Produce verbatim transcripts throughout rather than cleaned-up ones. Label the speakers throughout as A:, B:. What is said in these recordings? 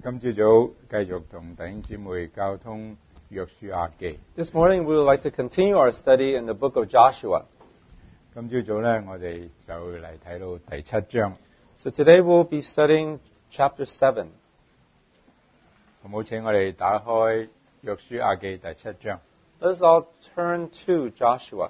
A: 今朝早繼續同弟兄姊妹交通約書亞記。
B: This morning we would like to continue our study in the book of Joshua.
A: 今朝早咧，我哋就嚟睇到第七章。
B: So today we'll be studying chapter seven.
A: 好唔好？請我哋打開約書亞記第七章。
B: Let us all turn to Joshua.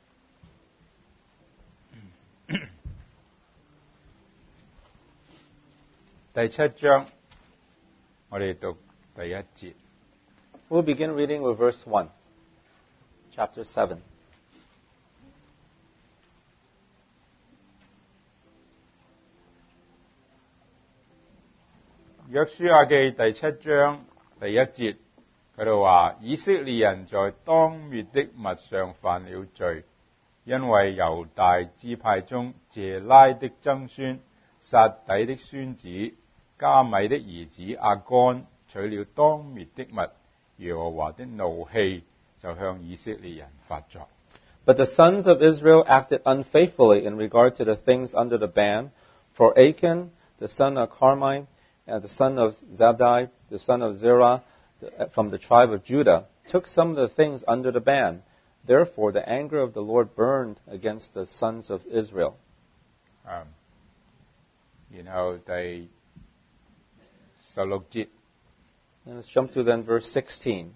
A: 第七章，我哋讀第一節。
B: We'll begin reading with verse one. Chapter seven.
A: 約書亞記第七章第一節，佢度話：以色列人在當滅的物上犯了罪，因為猶大支派中謝拉的曾孫撒底的孫子加米的兒子亞干取了當滅的物，耶和華的怒氣就向以色列人發作。
B: But the sons of Israel acted unfaithfully in regard to the things under the ban, for Achan, the son of Carmi, and the son of Zabdi, the son of Zerah, from the tribe of Judah, took some of the things under the ban. Therefore the anger of the Lord burned against the sons of Israel.
A: Um, 然後第十六節。
B: And let's jump to then verse sixteen.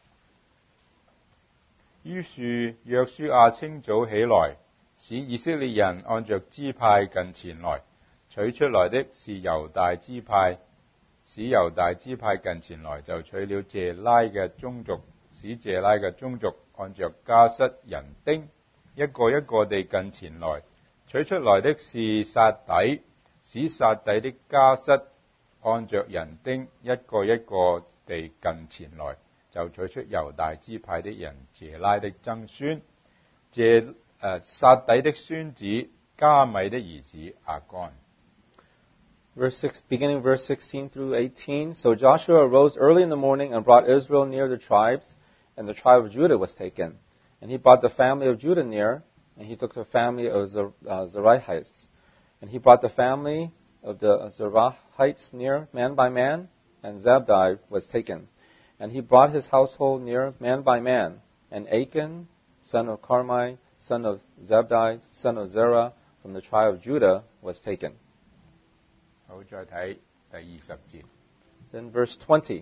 A: 於是約書亞清早起來，使以色列人按着支派近前來，取出來的是猶大支派，使猶大支派近前來，就取了謝拉嘅宗族，使謝拉嘅宗族按着家室人丁，一個一個地近前來，取出來的是撒底，使撒底的家室按着人丁，一個一個地近前來，就取出猶大支派的人謝拉的曾孫，謝誒撒底的孫子加米的兒子亞干。
B: Verse six, beginning verse sixteen through eighteen. So Joshua arose early in the morning and brought Israel near the tribes, and the tribe of Judah was taken. And he brought the family of Judah near, and he took the family of Zer, uh, Zerahites. And he brought the family of the Zerahites near, man by man, and Zabdi was taken. And he brought his household near, man by man. And Achan, son of Carmi, son of Zabdi, son of Zerah, from the tribe of Judah, was taken.
A: 好，再睇第二十節。
B: Then verse twenty.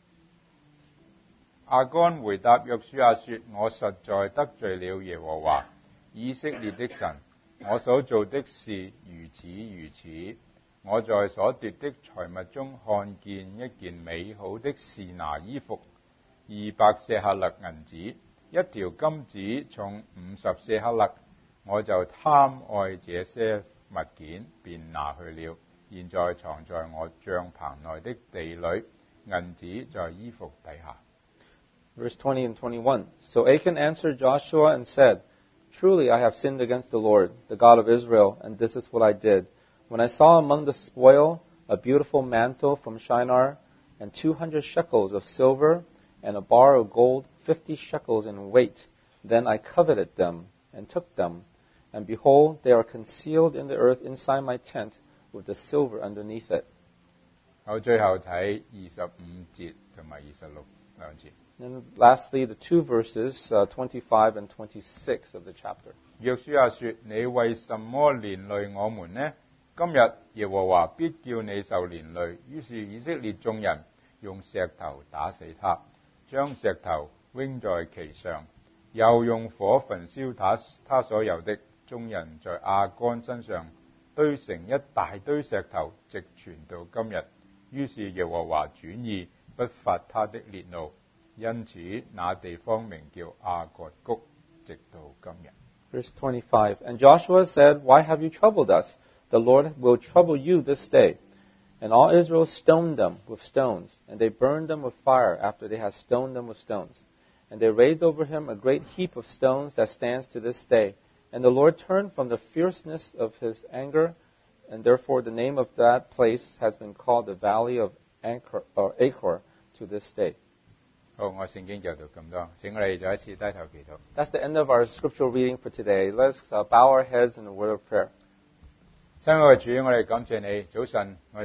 A: 亞干回答約書亞說：我實在得罪了耶和華以色列的神，我所做的事如此如此。我在所奪的財物中看見一件美好的示拿衣服，二百舍客勒銀子，一條金子重五十舍客勒，我就貪愛這些物件，便拿去了。現在藏在我帳棚內的地裏，銀子在衣服底下。
B: Verse twenty and twenty-one. So Achan answered Joshua and said, Truly I have sinned against the Lord, the God of Israel, and this is what I did. When I saw among the spoil a beautiful mantle from Shinar, and two hundred shekels of silver, and a bar of gold, fifty shekels in weight, then I coveted them, and took them. And behold, they are concealed in the earth inside my tent, with the silver underneath it.
A: 好，最後睇二十五節同埋二十六兩節。
B: And lastly, the two verses, uh, twenty-five and twenty-six of the chapter.
A: 約書亞說：你為什麼連累我們呢？今日耶和華必叫你受連累。於是以色列眾人用石頭打死他，將石頭扔在其上，又用火焚燒他他所有的。眾人在亞干身上堆成一大堆石頭，直傳到今日。於是耶和華轉意，不發他的烈怒，因此那地方名叫亞割谷，直到今日。
B: Verse twenty-five. And Joshua said, Why have you troubled us? The Lord will trouble you this day. And all Israel stoned them with stones, and they burned them with fire after they had stoned them with stones. And they raised over him a great heap of stones that stands to this day. And the Lord turned from the fierceness of his anger, and therefore the name of that place has been called the Valley of Achor, or Achor to this day.
A: 好，我聖經就讀咁多，請我哋再一次低頭祈禱。
B: That's the end of our scriptural reading for today. Let's uh, bow our heads in a word of prayer.
A: 親愛嘅主，我哋感謝你。早晨，我哋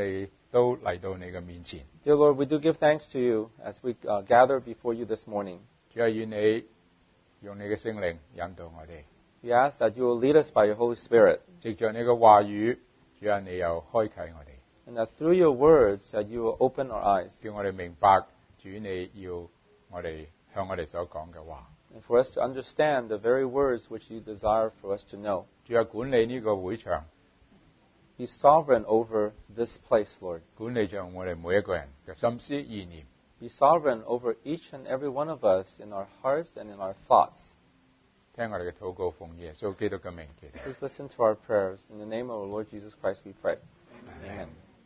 A: 都嚟到你嘅面前。
B: Dear Lord, we do give thanks to you as we uh, gather before you this morning.
A: 主啊，願你用你嘅聖靈引導我哋，
B: We ask that you will lead us by your Holy Spirit,
A: 藉着你嘅話語，主啊，你又開啟我哋，
B: and that through your words that you will open our eyes,
A: 叫我哋明白主你要我哋向我哋所講嘅話。
B: and for us to understand the very words which you desire for us to know.
A: 主啊，管理呢個會場，
B: Be sovereign over this place, Lord.
A: 管理着我哋每一個人嘅心思意念。
B: Be sovereign over each and every one of us in our hearts and in our thoughts.
A: 聽我哋嘅禱告，奉耶穌基督嘅名祈禱。
B: Please listen to our prayers. In the name of our Lord Jesus Christ we pray. Amen.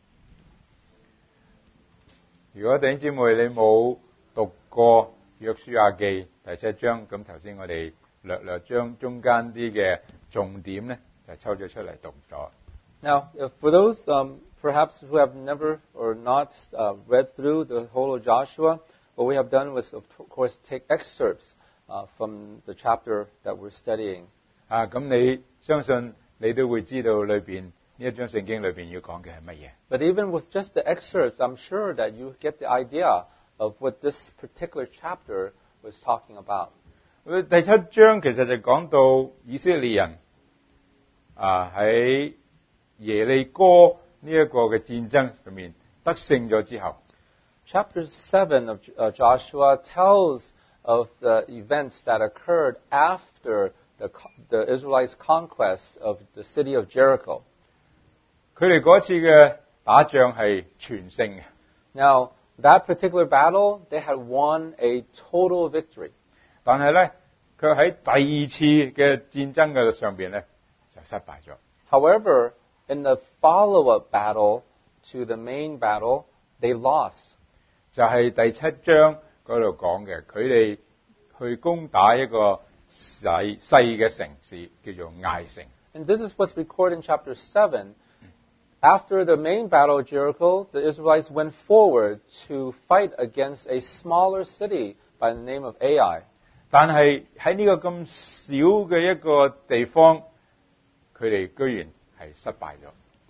A: 如果弟兄姊妹你冇讀過約書亞記第七章，咁頭先我哋略略將中間啲嘅重點咧，就抽咗出嚟讀咗。
B: Now, if for those um, perhaps who have never or not uh, read through the whole of Joshua, what we have done was, of course, take excerpts uh, from the chapter that we're studying.
A: 啊，咁你相信你都會知道裏邊呢一章聖經裏邊要講嘅係乜嘢？
B: But even with just the excerpts, I'm sure that you get the idea of what this particular chapter was talking about.
A: 第七章其實就講到以色列人啊喺耶利哥呢一個嘅戰爭上面得勝咗之後，
B: Chapter seven of uh, Joshua tells of the events that occurred after the, the Israelites' conquest of the city of Jericho.
A: 佢哋嗰次嘅打仗係全勝嘅，
B: Now, that particular battle, they had won a total victory.
A: 但係咧佢喺第二次嘅戰爭嘅上邊咧就失敗咗。
B: However, in the follow-up battle to the main battle, they lost.
A: 就係第七章嗰度講嘅，佢哋去攻打一個細細嘅城市，叫做艾城。
B: And this is what's recorded in chapter seven. After the main battle of Jericho, the Israelites went forward to fight against a smaller city by the name of Ai.
A: 但係喺呢個咁少嘅一個地方，佢哋居然係失敗咗。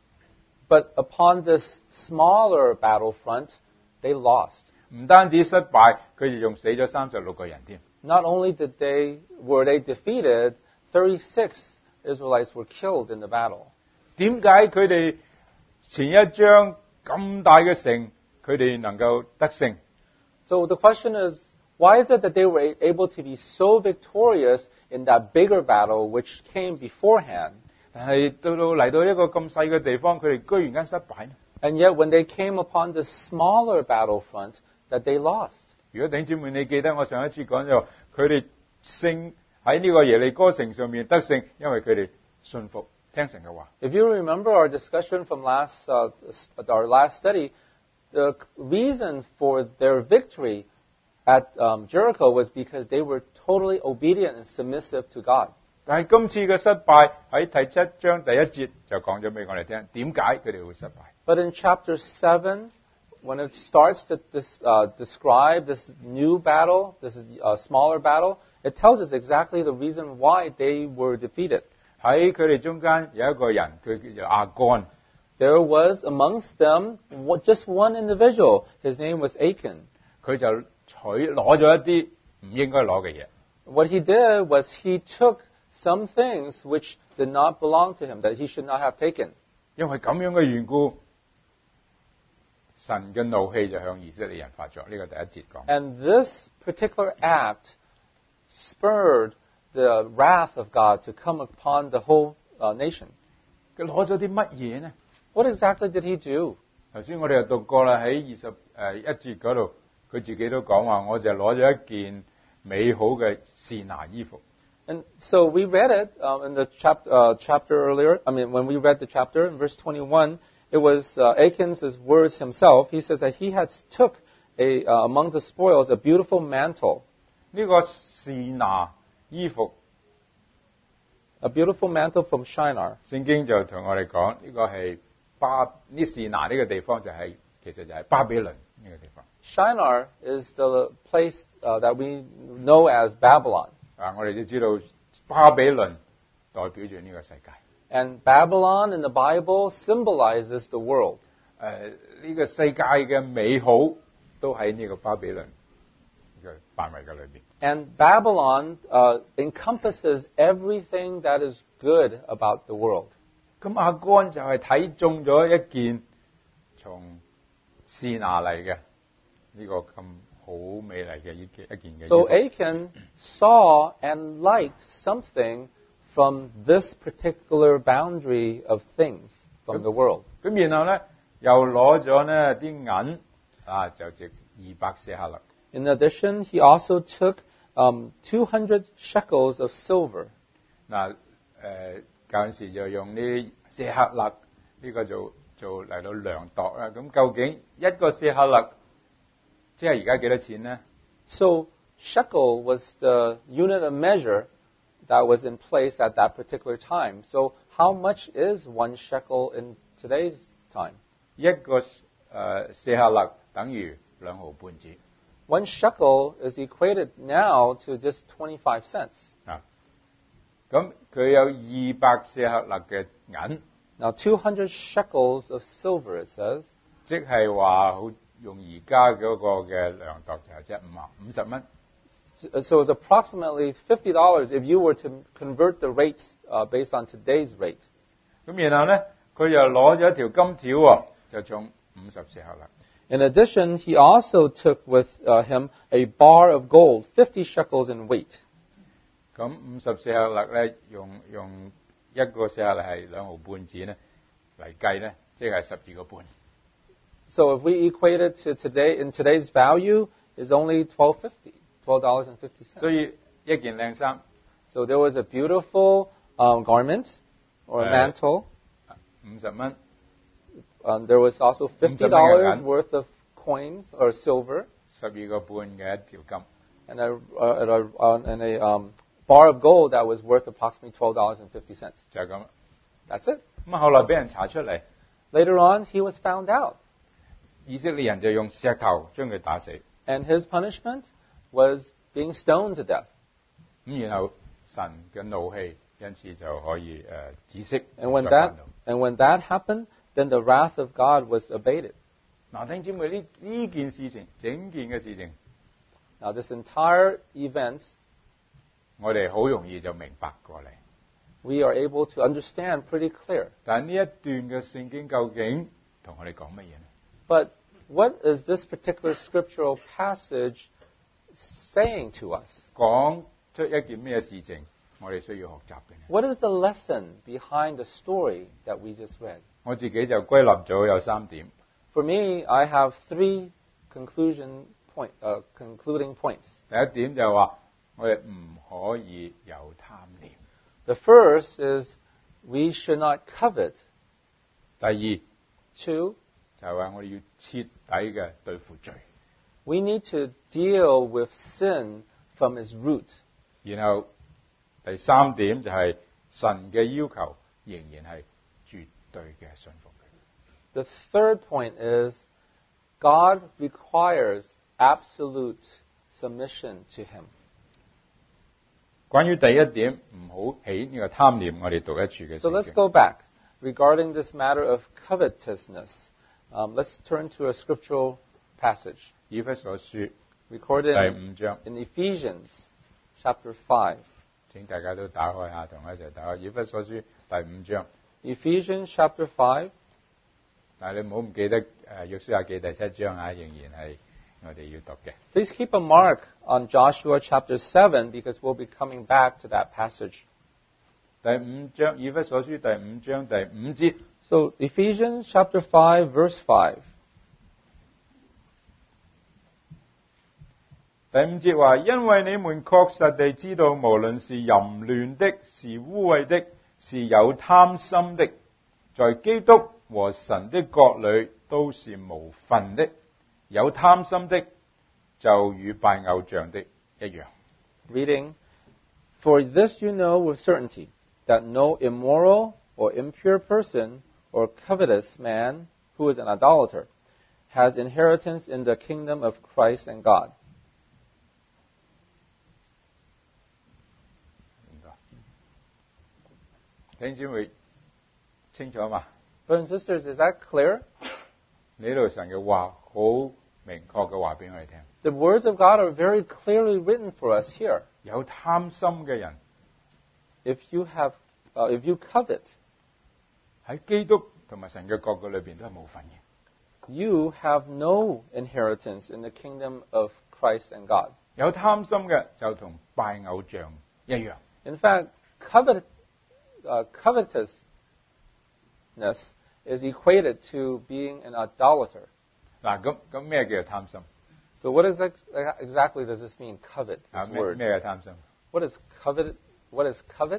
B: But upon this smaller battlefront, they lost.
A: 唔單止失敗，佢哋仲死咗三十六個人添。
B: Not only did they were they defeated, thirty-six Israelites were killed in the battle.
A: 點解佢哋前一章咁大嘅城，佢哋能夠得勝？
B: So the question is, why is it that they were able to be so victorious in that bigger battle which came beforehand?
A: 但係到到嚟到一個咁細嘅地方，佢哋居然間失敗呢？
B: And yet when they came upon the smaller battlefront, that they lost.
A: 如果弟兄姊妹你記得我上一次講咗，佢哋勝喺呢個耶利哥城上面得勝，因為佢哋信服聽神嘅話。
B: If you remember our discussion from last uh, our last study, the reason for their victory at um, Jericho was because they were totally obedient and submissive to God.
A: 但係今次嘅失敗喺第七章第一節就講咗俾我哋聽，點解佢哋會失敗？
B: But in chapter seven, when it starts to dis, uh, describe this new battle, this uh, smaller battle, it tells us exactly the reason why they were defeated.
A: 喺佢哋中間有一個人，佢叫做亞干。
B: There was amongst them just one individual. His name was Achan.
A: 佢就取攞咗一啲唔應該攞嘅嘢。
B: What he did was he took some things which did not belong to him, that he should not have taken.
A: 因為咁樣嘅緣故，神嘅怒氣就向以色列人發作。呢個第一節講。
B: And this particular act spurred the wrath of God to come upon the whole uh, nation.
A: 佢攞咗啲乜嘢呢？
B: What exactly did he do?
A: 頭先我哋又讀過啦，喺二十誒一節嗰度，佢自己都講話，我就攞咗一件美好嘅示拿衣服。
B: And so we read it um, in the chap- uh, chapter earlier. I mean, when we read the chapter in verse twenty-one, it was uh, Achan's words himself. He says that he had took a, uh, among the spoils a beautiful mantle.
A: 呢個示拿衣服，
B: A beautiful mantle from Shinar.
A: 聖經就同我哋講，呢個係巴呢示拿呢個地方就係、是、其實就係巴比倫呢個地方。
B: Shinar is the place uh, that we know as Babylon.
A: 啊，我哋都知道巴比倫代表住呢個世界。
B: And Babylon in the Bible symbolizes the world.
A: 誒呢個世界嘅美好都喺呢個巴比倫嘅範圍嘅裏邊。
B: And Babylon uh, encompasses everything that is good about the world.
A: 咁亞干就係睇中咗一件從示拿嚟嘅呢個咁好美麗嘅一件一件嘅。
B: So Achan saw and liked something from this particular boundary of things from the world.
A: 咁然後咧又攞咗呢啲銀啊，就值二百舍客勒。
B: In addition, he also took um, two hundred shekels of silver.
A: 嗱誒嗰陣時就用呢舍客勒呢個做做嚟到量度啦。咁究竟一個舍客勒即係而家幾多錢咧？
B: So shekel was the unit of measure that was in place at that particular time. So how much is one shekel in today's time?
A: 一個誒、呃、舍客勒等於兩毫半子。
B: One shekel is equated now to just twenty-five cents.
A: 啊，咁佢有二百舍客勒嘅銀，
B: Now two hundred shekels of silver, it says.
A: 即係話好用而家嗰個嘅量度就係即係五啊五十蚊。
B: So it's approximately fifty dollars if you were to convert the rates uh, based on today's rate.
A: 咁然後咧，佢又攞咗一條金條喎，就重五十舍客勒。
B: In addition, he also took with uh, him a bar of gold, fifty shekels in weight.
A: 咁五十舍客勒咧，用用一個舍客勒係兩毫半子咧嚟計咧，即係十二個半。
B: So if we equate it to today, in today's value, is only twelve fifty, twelve dollars and fifty
A: 所
B: cents.
A: 以一件靚衫
B: So there was a beautiful um, garment or a
A: Uh,
B: mantle.
A: 五十蚊，
B: Um, there was also fifty dollars worth of coins or silver,
A: 十二個半嘅一條金。
B: and a, uh, and a, uh, and a um, bar of gold that was worth approximately twelve dollars and fifty cents.
A: 就係咁。
B: That's it.
A: 咁後來俾人查出嚟，
B: Later on, he was found out,
A: 以色列人就用石頭將佢打死。
B: and his punishment was being stoned to death.
A: 咁然後神嘅怒氣因此就可以誒、呃、止息。
B: And when
A: 再
B: that
A: 返到
B: and when that happened, then the wrath of God was abated.
A: 嗱，弟兄姊妹，呢呢件事情，整件嘅事情，
B: Now, this entire event,
A: 我哋好容易就明白過嚟。
B: we are able to understand pretty clear.
A: 但係呢一段嘅聖經究竟同我哋講乜嘢呢？
B: But what is this particular scriptural passage saying to us?
A: 講出一件咩事情，我哋需要學習嘅呢？
B: What is the lesson behind the story that we just read?
A: 我自己就歸納咗有三點。
B: For me, I have three conclusion point, uh, concluding points.
A: 第一點就係話，我哋唔可以有貪念。
B: The first is we should not covet.
A: 第二
B: Two,
A: 就係話，我哋要徹底嘅對付罪。
B: we need to deal with sin from its root.
A: 然後第三點就係神嘅要求仍然係絕對嘅信服佢。
B: The third point is God requires absolute submission to Him.
A: 關於第一點，唔好起呢個貪念，我哋讀一處嘅
B: So
A: 聖
B: let's
A: 經。
B: go back. Regarding this matter of covetousness, um, let's turn to a scriptural passage
A: 以弗所書
B: recorded
A: 第
B: in,
A: 五章，
B: in Ephesians chapter five.
A: 請大家都打開下，同我一齊打開以弗所書第五章。
B: Ephesians chapter five.
A: 但係你唔好唔記得誒約書亞記第七章啊，仍然係我哋要讀嘅。
B: Please keep a mark on Joshua chapter seven because we'll be coming back to that passage.
A: 第五章以弗所書第五章第五節，
B: So Ephesians chapter five, verse five.
A: 第五節話：因為你們確實地知道，無論是淫亂的，是污穢的，是有貪心的，在基督和神的國裏都是無分的。有貪心的，就與拜偶像的一樣。
B: Reading, For this you know with certainty, that no immoral or impure person or covetous man who is an idolater has inheritance in the kingdom of Christ and God.
A: 弟兄姊妹清楚嘛？
B: Brothers and sisters, is that clear?
A: 呢度神嘅話好明確嘅話俾我哋聽。
B: The words of God are very clearly written for us here.
A: 有貪心嘅人
B: If you have, uh, if you covet,
A: 喺基督同埋神嘅國度裏邊都係冇份嘅。
B: you have no inheritance in the kingdom of Christ and God.
A: 有貪心嘅就同拜偶像一樣。
B: In fact, covet, uh, covetousness is equated to being an idolater.
A: 嗱，咁咁咩叫做貪心？
B: So what is ex- exactly does this mean, covet,
A: 啊
B: this
A: 咩
B: word?
A: 咩係貪心？
B: What is covet? What is covet?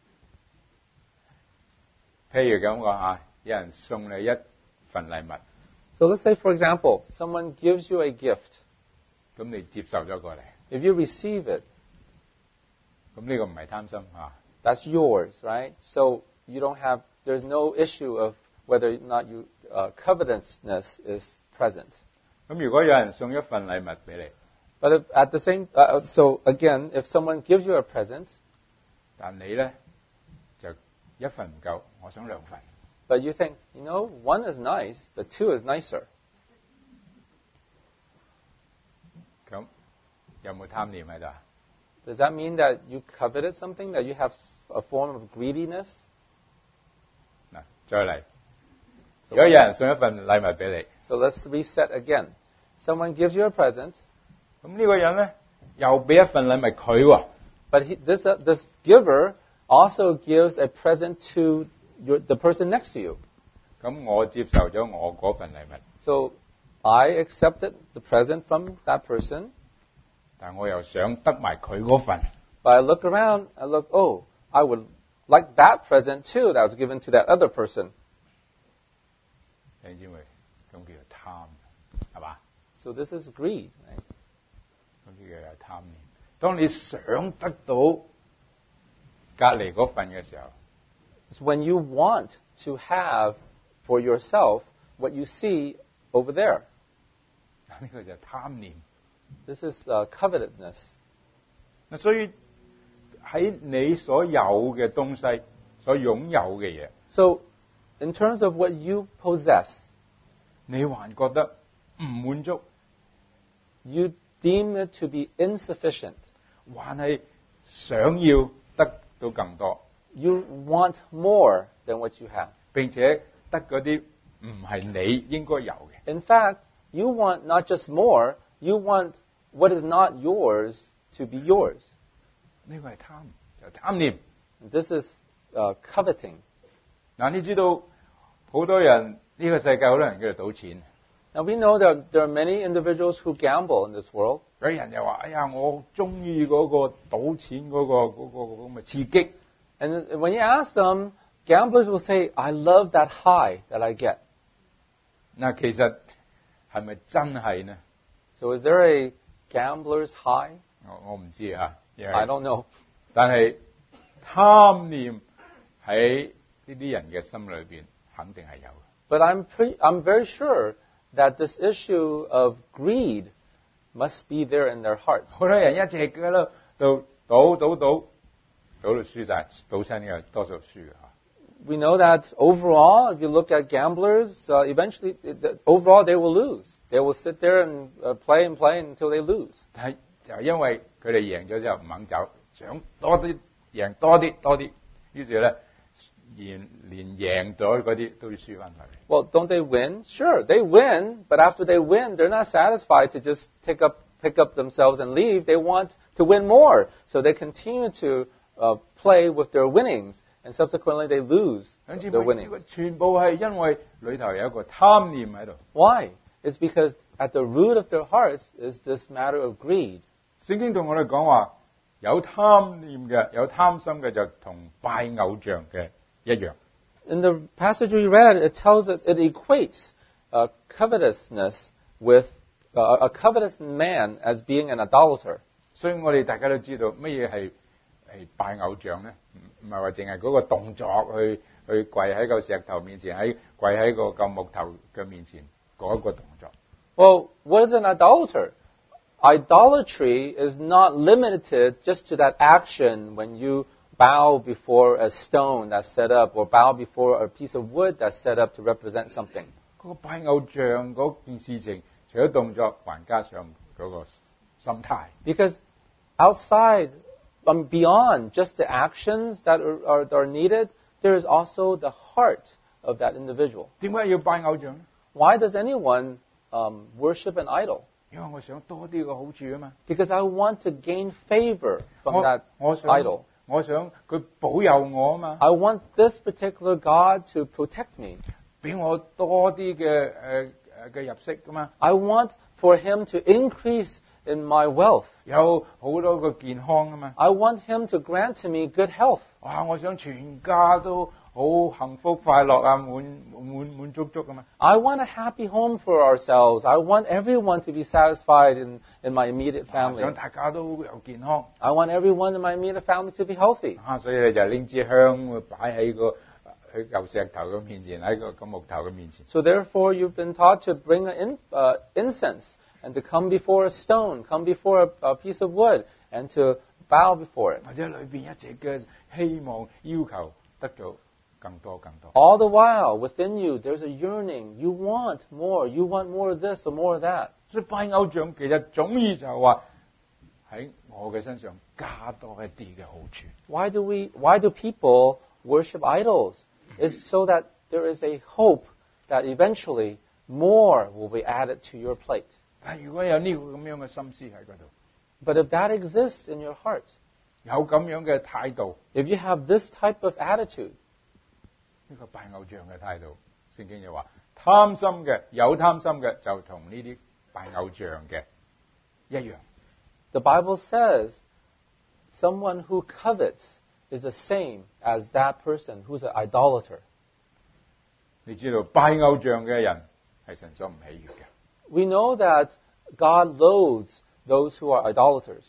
A: 譬如咁講啊，有人送你一份禮物，
B: So let's say, for example, someone gives you a gift.
A: 咁你接受咗過嚟，
B: If you receive it,
A: 咁呢個唔係貪心啊。
B: that's yours, right? So you don't have, there's no issue of whether or not you, uh, covetousness is present.
A: 咁如果有人送一份禮物俾你，
B: But if at the same, uh, so again, if someone gives you a present,
A: 但你咧就一份唔夠，我想兩份，
B: but you think, you know, one is nice, but two is nicer.
A: 咁有冇貪念喺度啊？
B: Does that mean that you coveted something, that you have a form of greediness?
A: 嗱，再嚟，
B: So
A: 如果有人送一份禮物俾
B: So let's reset again. Someone gives you a present,
A: 你，咁呢個人咧又俾一份禮物佢喎，
B: but he, this, uh, this giver also gives a present to your, the person next to you.
A: 咁我接受咗我嗰份禮物，
B: So I accepted the present from that person,
A: 但我又想得埋佢嗰份，
B: but I look around, I look, oh, I would like that present too that was given to that other person.
A: 你知唔知？咁叫做貪，係嘛？
B: So this is greed, right?
A: 咁呢個係貪念。當你想得到隔離嗰份嘅時候，
B: It's when you want to have for yourself what you see over there.
A: 呢個就係貪念。
B: This is uh, covetousness.
A: 嗱，所以喺你所有嘅東西，所擁有嘅嘢，
B: So, in terms of what you possess,
A: 你還覺得唔滿足，
B: you deem it to be insufficient.
A: 還係想要得到更多，
B: You want more than what you have.
A: 並且得嗰啲唔係你應該有嘅。
B: In fact, you want not just more, you want what is not yours to be yours.
A: 呢個係貪，就係貪念。
B: This is uh, coveting.
A: 嗱，你知道好多人呢個世界好多人叫做賭錢，
B: Now we know that there are many individuals who gamble in this world.
A: 有啲人又話：哎呀，我中意嗰個賭錢嗰、個嗰、個咁嘅刺激。
B: And when you ask them, gamblers will say, I love that high that I get.
A: 嗱，其實係咪真係呢？
B: So is there a gambler's high?
A: 我我唔知啊，因為
B: I don't know.
A: 但係貪念喺呢啲人嘅心裏邊肯定係有嘅。
B: But I'm pre- I'm very sure that this issue of greed must be there in their hearts.
A: 好多人一直嘅啦，度賭賭賭，賭到輸晒，賭親嘅多數輸嘅嚇。
B: We know that overall, if you look at gamblers, uh, eventually, it- overall they will lose. They will sit there and uh, play and play until they lose.
A: 但係就係因為佢哋贏咗之後唔肯走，想多啲贏多啲多啲，於是咧連連贏咗嗰啲都要輸翻嚟。
B: Well, don't they win? Sure, they win, but after they win, they're not satisfied to just pick up, pick up themselves and leave. They want to win more. So they continue to uh, play with their winnings, and subsequently they lose
A: 兩姊
B: their
A: 妹，呢
B: winnings.
A: 個全部係因為裏頭有一個貪念喺度。
B: Why? It's because at the root of their hearts is this matter of greed.
A: 聖經同我哋講話，有貪念嘅、有貪心嘅就同拜偶像嘅一樣。
B: In the passage we read, it tells us, it equates uh, covetousness with uh, a covetous man as being an idolater.
A: 所以我哋大家都知道乜嘢係係拜偶像咧？唔唔係話淨係嗰個動作去去跪喺個石頭面前，喺跪喺個嚿木頭嘅面前嗰一個動作。
B: Well, what is an idolater? Idolatry is not limited just to that action when you bow before a stone that's set up or bow before a piece of wood that's set up to represent something.
A: 嗰個拜偶像嗰件事情，除咗動作，還加上嗰個心態。
B: Because outside, um, beyond just the actions that are, are, that are needed, there is also the heart of that individual.
A: 點解要拜偶像呢？
B: Why does anyone um, worship an idol?
A: 因為我想多啲嘅好處啊嘛。
B: Because I want to gain favor from
A: 我
B: that
A: 我想
B: idol.
A: 我想佢保佑我啊嘛，
B: I want this particular God to protect me.
A: 俾我多啲嘅誒誒嘅入息噶嘛，
B: I want for Him to increase in my wealth.
A: 有好多個健康啊嘛。
B: I want Him to grant to me good health.
A: 哇！我想全家都好幸福快樂啊，滿滿滿足足啊嘛。
B: I want a happy home for ourselves. I want everyone to be satisfied in, in my immediate
A: 想
B: family.
A: 大家都有健康
B: I want everyone in my immediate family to be healthy.
A: 啊，所以你就拎支香擺喺個喺嚿石頭嘅面前，喺個個木頭嘅面前。
B: So therefore, you've been taught to bring an in, uh, incense and to come before a stone, come before a, a piece of wood, and to bow before it.
A: 或者裏邊一直嘅希望要求得到更多更多。
B: All the while, within you, there's a yearning. You want more. You want more of this or more of that.
A: 所以拜偶像其實總意就係話喺我嘅身上加多一啲嘅好處。
B: Why do we? Why do people worship idols? It's so that there is a hope that eventually more will be added to your plate.
A: 但如果有呢個咁樣嘅心思喺嗰度，
B: But if that exists in your heart,
A: 有咁樣嘅態度，
B: if you have this type of attitude,
A: 呢個拜偶像嘅態度，聖經就話貪心嘅有貪心嘅就同呢啲拜偶像嘅一樣。
B: the Bible says someone who covets is the same as that person who's an idolater.
A: 你知道拜偶像嘅人係神所唔喜悅嘅。
B: We know that God loathes those who are idolaters.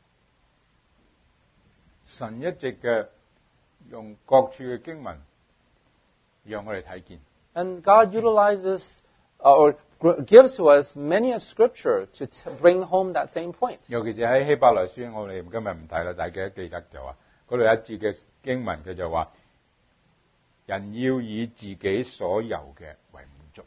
A: 神一直嘅用各處嘅經文，讓我哋睇見。
B: And God utilizes uh, or gr- gives to us many a scripture to t- bring home that same point.
A: 尤其是喺希伯來書，我哋今日唔睇啦，大家記得就話嗰度有一節嘅經文，佢就話人要以自己所有嘅為滿足。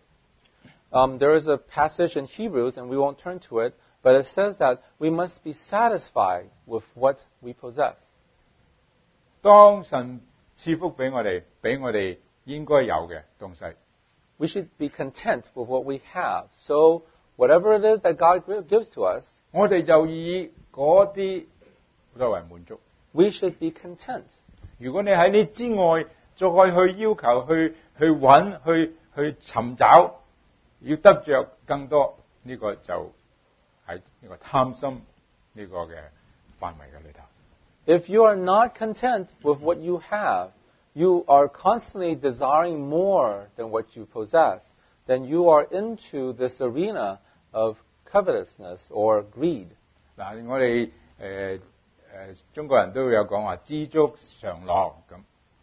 B: Um, there is a passage in Hebrews, and we won't turn to it, but it says that we must be satisfied with what we possess.
A: 當神賜福俾我哋，俾我哋應該有嘅東西，
B: We should be content with what we have. So whatever it is that God gi- gives to us,
A: 我哋就以嗰啲作為滿足。
B: we should be content.
A: 如果你喺呢之外再去要求、去去揾、去去尋找，要得着更多，呢、個就喺呢個貪心呢個嘅範圍嘅裏頭。
B: If you are not content with what you have, you are constantly desiring more than what you possess, then you are into this arena of covetousness or greed.
A: 嗱，我哋誒誒中國人都有講話知足常樂咁。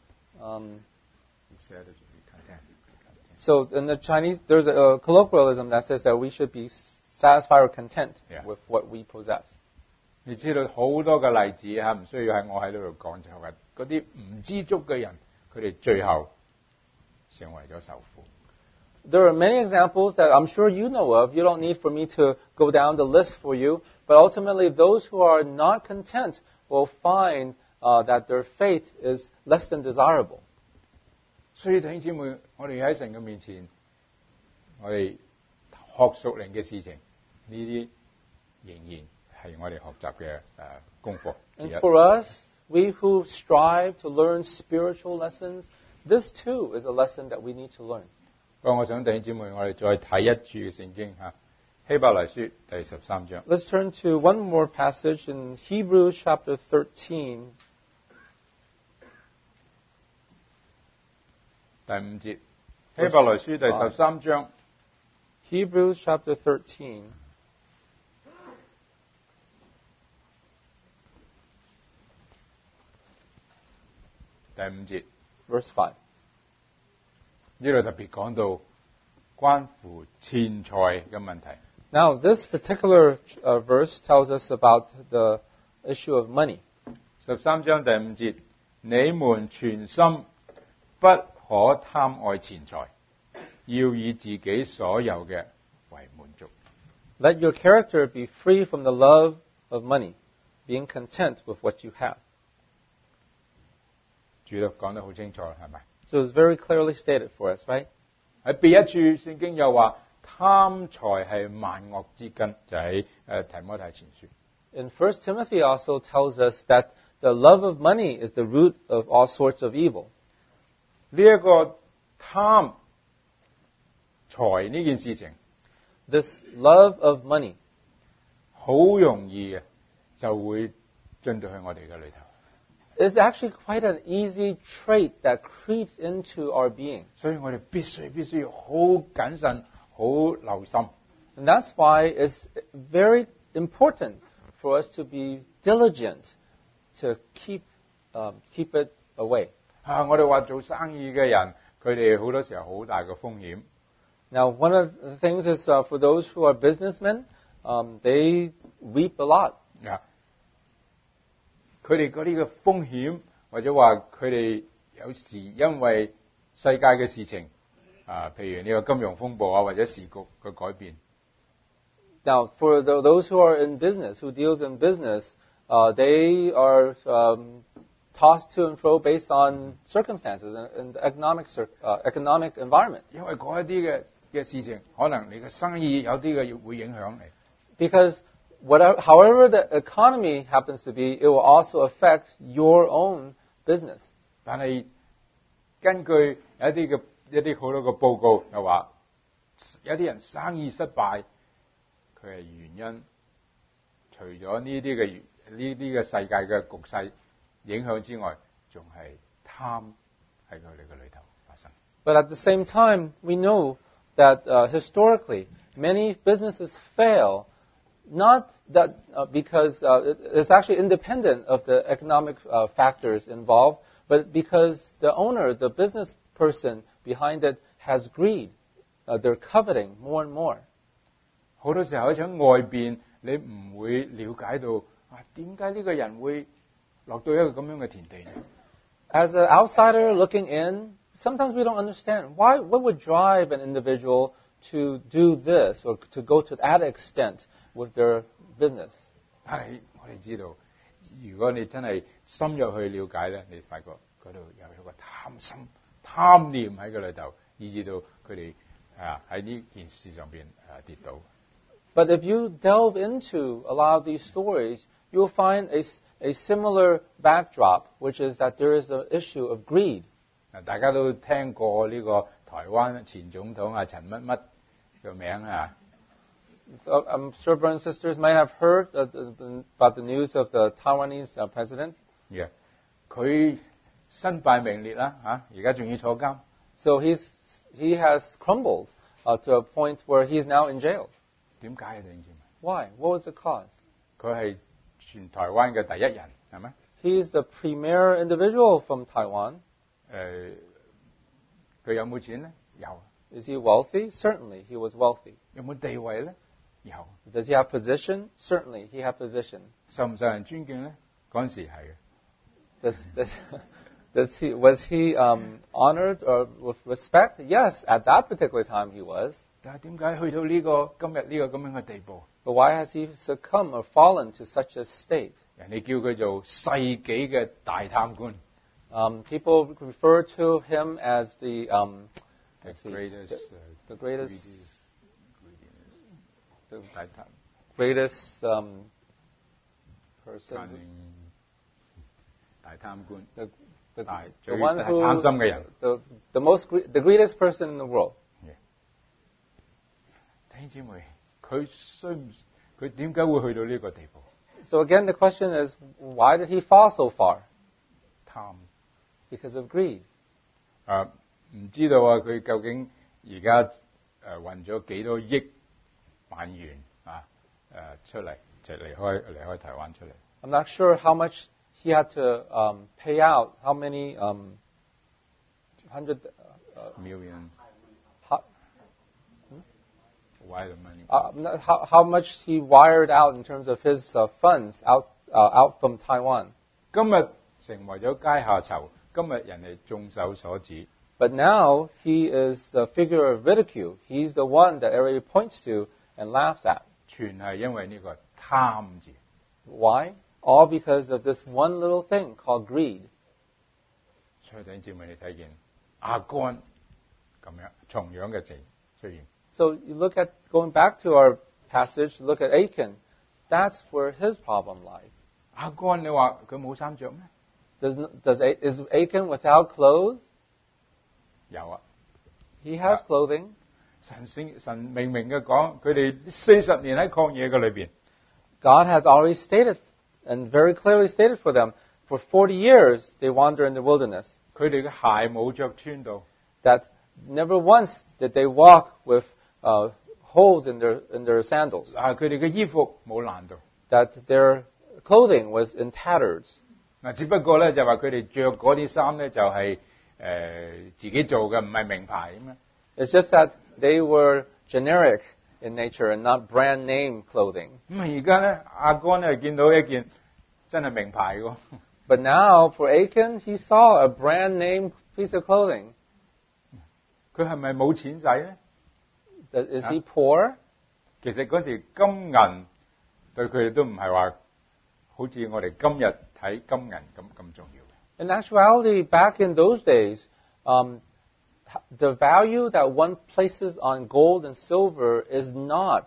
B: Um,
A: You said it, be content.
B: so in the Chinese, there's a, a colloquialism that says that we should be satisfied or content
A: Yeah.
B: with what we possess.
A: 你知道好多嘅例子嚇，唔需要喺我喺呢度講就係嗰啲唔知足嘅人，佢哋最後成為咗仇富。
B: There are many examples that I'm sure you know of. You don't need for me to go down the list for you. But ultimately, those who are not content will find uh, that their fate is less than desirable.
A: 所以弟兄姊妹，我哋喺神嘅面前，我哋學屬靈嘅事情，呢啲仍然係我哋學習嘅誒功課之
B: And
A: 一。
B: for us, we who strive to learn spiritual lessons, this too is a lesson that we need to learn.
A: 不過我想弟兄姊妹，我哋再睇一處嘅聖經嚇，希伯來書第十三章
B: Let's turn to one more passage in Hebrews chapter thirteen.
A: 第五節，希伯來書第十三章
B: Hebrews chapter thirteen.
A: 第五節，
B: Verse five.
A: 呢度特別講到關乎錢財嘅問題。
B: Now, this particular uh, verse tells us about the issue of money.
A: 十三章第五節，你們全心不可貪愛錢財，而要以自己所有嘅為滿足。
B: Let your character be free from the love of money, being content with what you have.
A: 主都講得好清楚，係咪？
B: So it's very clearly stated for us, right?
A: 喺別一處聖經又話貪財係萬惡之根，就喺誒提摩太前書。
B: In First Timothy also tells us that the love of money is the root of all sorts of evil.
A: 呢一個貪財呢件事情，
B: This love of money
A: 好容易嘅就會進到去我哋嘅裏頭。
B: is actually quite an easy trait that creeps into our being.
A: 所以我哋必須必須要好謹慎、好留心。
B: And that's why it's very important for us to be diligent to keep, um, keep it away.
A: 啊，我哋話做生意嘅人，佢哋好多時候好大嘅風險。
B: Now, one of the things is uh, for those who are businessmen, um, they weep a lot.
A: 啊，佢哋嗰啲嘅風險，或者話佢哋有時因為世界嘅事情，啊，譬如呢個金融風暴啊，或者時局嘅改變。
B: Now, for the, those who are in business, who deals in business, uh, they are um, tossed to and fro based on circumstances and, and the economic, cir- uh, economic environment.
A: 因為嗰一啲嘅嘅事情，可能你嘅生意有啲嘅會影響你。
B: Because whatever, however the economy happens to be, it will also affect your own business.
A: 但係根據有一啲嘅一啲好多個報告又話，有啲人生意失敗，佢係原因除咗呢啲嘅呢啲嘅世界嘅局勢影響之外，仲係貪喺佢哋嘅裏頭發生。
B: But at the same time, we know that uh, historically, many businesses fail, not that uh, because uh, it, it's actually independent of the economic uh, factors involved, but because the owner, the business person behind it, has greed. Uh, they're coveting more and more.
A: 好多時候喺外邊，你唔會了解到啊點解呢個人會落到一個咁樣嘅田地呢？
B: As an outsider looking in, sometimes we don't understand why. What would drive an individual to do this or to go to that extent with their business?
A: 但係我哋知道，如果你真係深入去了解咧，你發覺嗰度有一個貪心、貪念喺個裏頭，以致到佢哋啊喺呢件事上邊啊跌倒。
B: But if you delve into a lot of these stories, you'll find a, a similar backdrop, which is that there is the issue of greed.
A: 大家都聽過呢個台灣前總統啊陳乜乜嘅名啊。
B: So I'm sure brothers and sisters might have heard uh, the, about the news of the Taiwanese uh, president.
A: Yeah. 佢身敗名裂啦嚇，而家仲要坐監。
B: So he's, he has crumbled uh, to a point where he's now in jail.
A: 點解啊？你知唔知？
B: Why? What was the cause?
A: 佢係全台灣嘅第一人，係咪？
B: He's the premier individual from Taiwan.
A: 誒，佢有冇錢咧？有。
B: Is he wealthy? Certainly, he was wealthy.
A: 有冇地位咧？有。
B: Does he have position? Certainly, he had position.
A: 受唔受人尊敬咧？嗰陣時係嘅。
B: Does, does, does he, was he um, honored or with respect? Yes, at that particular time he was.
A: 但係點解去到呢個今日呢個咁樣嘅地步？
B: But why has he succumbed or fallen to such a state?
A: 人哋叫佢做世紀嘅大貪官。
B: Um, people refer to him as the um,
A: The
B: let's see,
A: greatest,
B: the,
A: uh,
B: the greatest,
A: greediness,
B: the
A: 大貪
B: greatest um, person,
A: 奸佞大貪官，
B: the, the,
A: 大
B: the
A: 最
B: one
A: 係
B: who,
A: 貪心嘅人。
B: the, the most, gre- the greatest person in the world.
A: 弟兄姊妹，佢需唔佢點解會去到呢個地步？
B: So again, the question is, why did he fall so far?
A: 貪
B: Because of greed.
A: 啊，唔知道啊，佢究竟而家誒運咗幾多億萬元啊誒出嚟，就離開離開台灣出嚟。
B: I'm not sure how much he had to um, pay out, how many um, hundred, uh,
A: Million
B: how,
A: wild money。
B: uh, not- how, how much he wired out in terms of his uh, funds out uh, out from Taiwan.
A: 今日成為咗階下囚，今日人哋眾手所指。
B: But now he is a figure of ridicule. He's the one that everybody points to and laughs at.
A: 全係因為呢個貪字。
B: Why? All because of this one little thing called greed.
A: 所以弟兄姊妹，你睇見亞干咁樣同樣嘅字出現。
B: So you look at, going back to our passage, look at Achan. That's where his problem lies.
A: 亞干，你話佢冇衫着咩？
B: Does, does, is Achan without clothes?
A: 有啊，
B: He has clothing.
A: 神聖神明明嘅講，佢哋四十年喺曠野嘅裏邊，
B: God has already stated and very clearly stated for them, for forty years they wander in the wilderness,
A: 佢哋嘅鞋冇着穿到，
B: that never once did they walk with uh, holes in their, in their sandals,
A: 啊佢哋嘅衣服冇爛到。
B: that their clothing was in tatters.
A: 嗱，只不過咧就話佢哋着嗰啲衫咧就係、呃、自己做嘅，唔係名牌咁樣。
B: It's just that they were generic in nature and not brand name clothing.
A: 咁啊而家咧亞干咧見到一件真係名牌喎，
B: But now, for Achan, he saw a brand name piece of clothing.
A: 佢係咪冇錢使咧？
B: That- Is he poor?
A: 其實嗰時金銀對佢哋都唔係話好似我哋今日睇金銀咁咁重要嘅。
B: In actuality, back in those days, um, h- the value that one places on gold and silver is not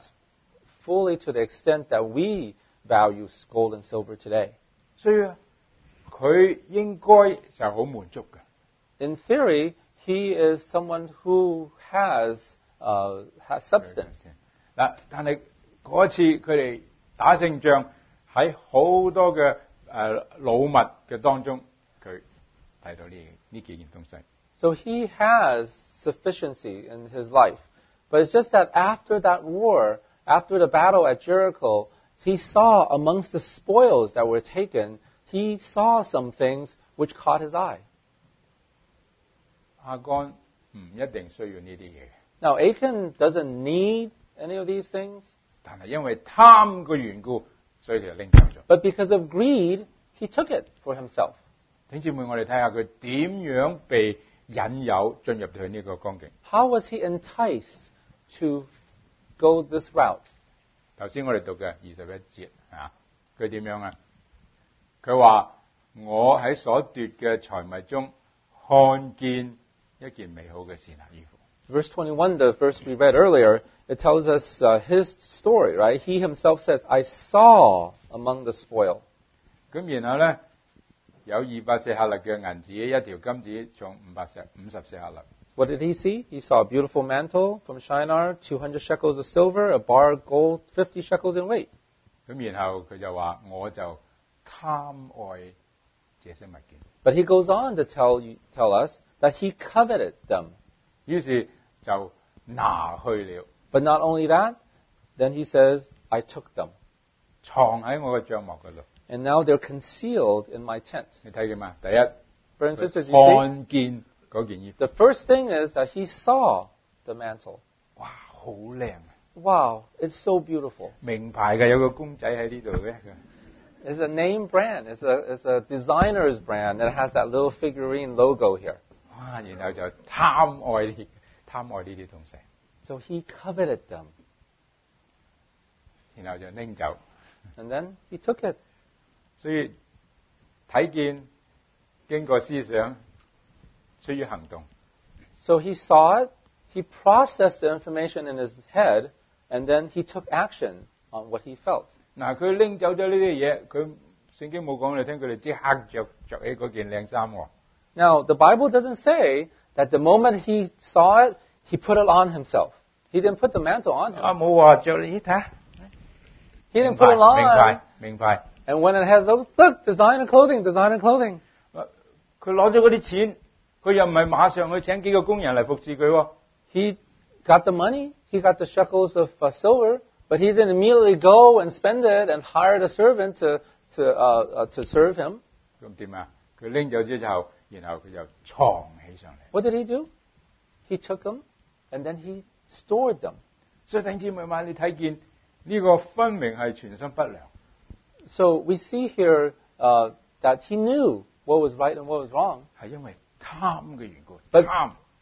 B: fully to the extent that we value gold and silver today.
A: 所以啊佢應該就好滿足嘅。
B: In theory, he is someone who has, uh, has substance.
A: 嗱，但係嗰一次佢哋打勝仗喺好多嘅誒老物嘅當中，佢睇到呢呢幾件東西。
B: So he has sufficiency in his life. But it's just that after that war, after the battle at Jericho, he saw amongst the spoils that were taken, he saw some things which caught his eye.
A: 亞干唔一定需要呢啲嘢，
B: Now, Achan doesn't need any of these things,
A: 但係因為貪嘅緣故，所以佢就拎走咗。
B: but because of greed, he took it for himself.
A: 弟兄姊妹，我哋睇下佢點樣被引誘進入去呢個光景。
B: How was he enticed to go this route?
A: 頭先我哋讀嘅二十一節啊，佢點樣啊？佢話：我喺所奪嘅財物中看見一件美好嘅善衣服。
B: Verse twenty-one, the verse we read earlier, it tells us uh, his story, right? He himself says, I saw among the spoil.
A: 咁然後咧，有二百四克勒嘅銀子，一條金子重五百石五十四克勒。
B: What did he see? He saw a beautiful mantle from Shinar, two hundred shekels of silver, a bar of gold, fifty shekels in weight.
A: 咁然後佢就話：我就貪愛這些物件。
B: But he goes on to tell, you, tell us that he coveted them.
A: 於是就拿去了，
B: But not only that, then he says, I took them.
A: 藏喺我嘅帳幕嗰度。
B: And now they're concealed in my tent.
A: 你睇見嘛？第一，
B: Brothers and sisters,
A: 佢
B: you see?
A: 看見嗰件衣服，
B: The first thing is that he saw the mantle.
A: 哇，好靚啊！
B: Wow, it's so beautiful.
A: 名牌嘅有個公仔喺呢度嘅，
B: It's a name brand. It's a, it's a designer's brand that has that little figurine logo here.
A: 哇！然後就貪愛呢貪愛呢啲東西，
B: So he coveted them.
A: 然後就拎走。
B: And then he took it.
A: 所以睇見經過思想，出於行動。
B: So he saw it, he processed the information in his head, and then he took action on what he felt.
A: 嗱，佢拎走咗呢啲嘢，佢聖經冇講你聽，佢哋即刻着着起嗰件靚衫喎。
B: Now, the Bible doesn't say that the moment he saw it, he put it on himself. He didn't put the mantle on him.
A: 啊，冇話着你睇下，
B: He
A: 名
B: didn't put
A: 牌
B: it on.
A: 名牌名牌。
B: And when it has those, look, designer clothing, designer clothing.
A: 佢攞咗嗰啲錢，佢又唔係馬上去請幾個工人嚟服侍佢喎。
B: He got the money, he got the shekels of uh, silver, but he didn't immediately go and spend it and hired a servant to, to, uh, uh, to serve him.
A: 咁點啊？佢拎走之後，然後佢就藏起上嚟。
B: What did he do? He took them and then he stored them.
A: 所以弟兄姊妹話，你睇見呢個分明係存心不良。
B: So we see here uh, that he knew what was right and what was wrong.
A: 係因為貪嘅緣故，
B: But,
A: 貪。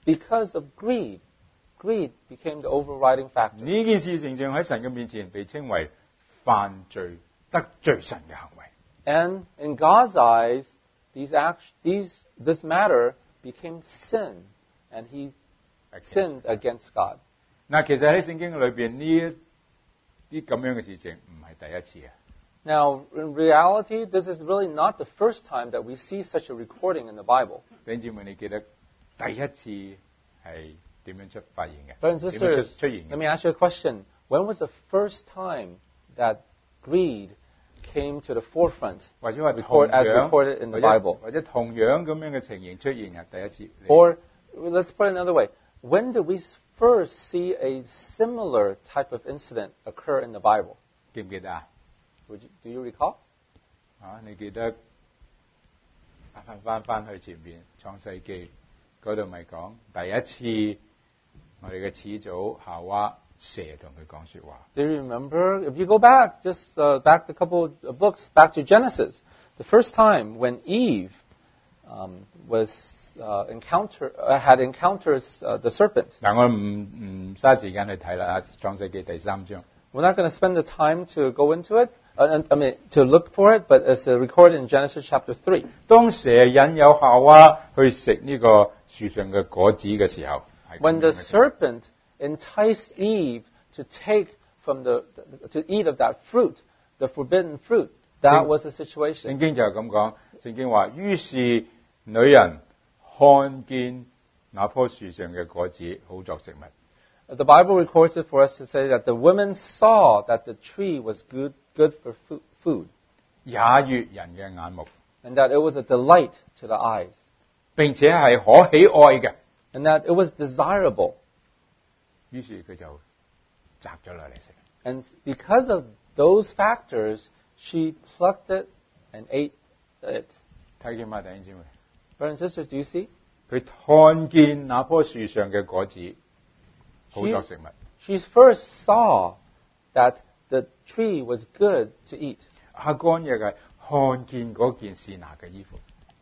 B: because of greed. Greed became the overriding factor.
A: 呢件事情上喺神嘅面前被稱為犯罪得罪神嘅行為。
B: And in God's eyes, these act, these, this matter became sin, and he sinned against God.
A: 嗱，其實喺聖經裏邊呢一啲咁樣嘅事情唔係第一次啊。
B: Now, in reality, this is really not the first time that we see such a recording in the Bible.
A: 弟兄姊妹，你記得第一次係點樣出發現嘅？
B: Brothers and
A: 點樣出
B: sisters,
A: 出現
B: let
A: 嘅？
B: me ask you a question. When was the first time that greed came to the forefront
A: 或者話同
B: record, as
A: 樣
B: recorded in the
A: 或者
B: Bible?
A: 或者同樣咁樣嘅情形出現嘅第一次。
B: Or, let's put it another way. When did we first see a similar type of incident occur in the Bible?
A: 記唔記得啊？
B: Would you, do you recall?
A: 啊，你記得翻翻翻去前邊創世記嗰度咪講第一次我哋嘅始祖夏娃蛇同佢講説話。
B: Do you remember? If you go back, just uh, back a couple of books, back to Genesis, the first time when Eve um, was uh, encounter uh, had encountered uh, the serpent.
A: 嗱，我唔唔嘥時間去睇啦，創世記第三章。
B: We're not going to spend the time to go into it. Uh, I mean, to look for it, but it's uh, recorded in Genesis chapter three.
A: 當蛇引誘夏娃去食呢個樹上嘅果子嘅時候，係咁
B: When
A: 樣
B: the
A: 嘅情況。
B: serpent enticed Eve to take from the, to eat of that fruit, the forbidden fruit, that
A: Sing-
B: was the situation.
A: 聖經就係咁講，聖經話：於是女人看見那棵樹上嘅果子好作食物，
B: The Bible records it for us to say that the women saw that the tree was good, good for fu- food,
A: 也悅人嘅眼目，
B: and that it was a delight to the eyes,
A: 並且係可喜愛嘅。
B: and that it was desirable.
A: 於是佢就摘咗落嚟食。
B: And because of those factors, she plucked it and ate it.
A: 睇見嗎，弟兄姊妹？
B: Brothers and sisters, do you see?
A: 佢看見那棵樹上嘅果子好作食物。
B: She first saw that the tree was good to eat.
A: 亞干亦係看見嗰件是拿嘅衣服。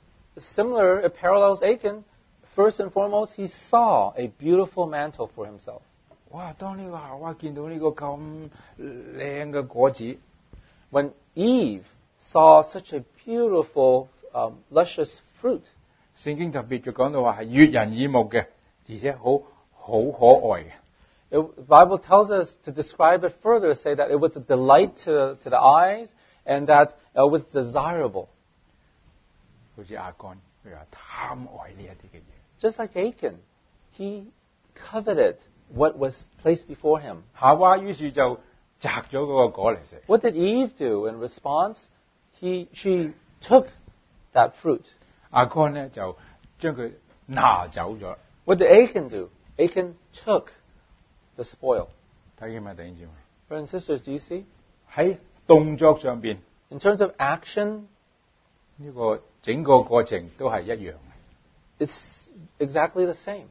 B: Similar, it parallels Achan. First and foremost, he saw a beautiful mantle for himself.
A: 哇！當呢個夏娃見到呢個咁靚嘅果子，
B: When Eve saw such a beautiful, um, luscious fruit,
A: 聖經特別就講到話係悅人耳目嘅，而且好好可愛嘅。
B: it, the Bible tells us to describe it further, say that it was a delight to, to the eyes and that it was desirable.
A: 好似亞干，佢話貪愛呢一啲嘅嘢。
B: Just like Achan, he coveted what was placed before him.
A: 夏娃於是就摘咗嗰個果嚟食。
B: What did Eve do in response? He, she took that fruit.
A: 亞干咧就將佢拿走咗。
B: What did Achan do? Achan took the spoil.
A: 睇見嗎，弟兄姊妹？
B: Brothers and sisters, do you see?
A: 喺動作上邊，
B: In terms of action,
A: 呢個整個過程都係一樣嘅。
B: it's exactly the same.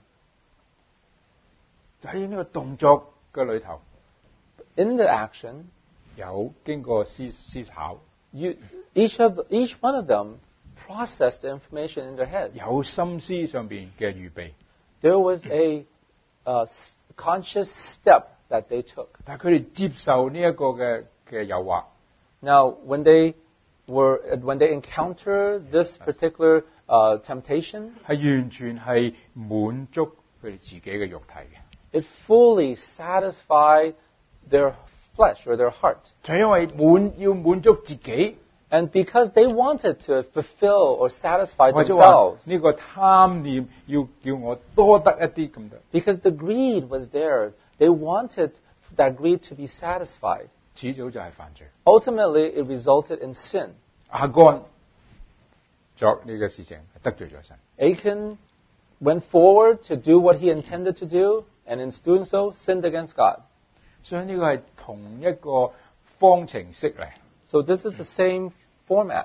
A: 喺呢個動作嘅裏頭，
B: In the action,
A: 有經過思思考，
B: you, each, of, each one of them processed the information in their head.
A: 有心思上邊嘅預備。
B: There was a, uh, s- conscious step that they took.
A: 但係佢哋接受呢一個嘅嘅誘惑，
B: Now, when they were, when they encountered this particular uh, temptation,
A: 係完全係滿足佢哋自己嘅肉體嘅。
B: it fully satisfied their flesh or their heart.
A: 就因為滿要滿足自己，
B: And because they wanted to fulfill or satisfy
A: 或者話
B: themselves,
A: 呢個貪念要叫我多得一啲咁多，
B: because the greed was there, they wanted that greed to be satisfied.
A: 始早就係犯罪。
B: Ultimately, it resulted in sin.
A: 亞干作呢個事情係得罪咗神，
B: Achan went forward to do what he intended to do, and in doing so, sinned against God.
A: 所以呢個係同一個方程式嚟。
B: So this is the same format.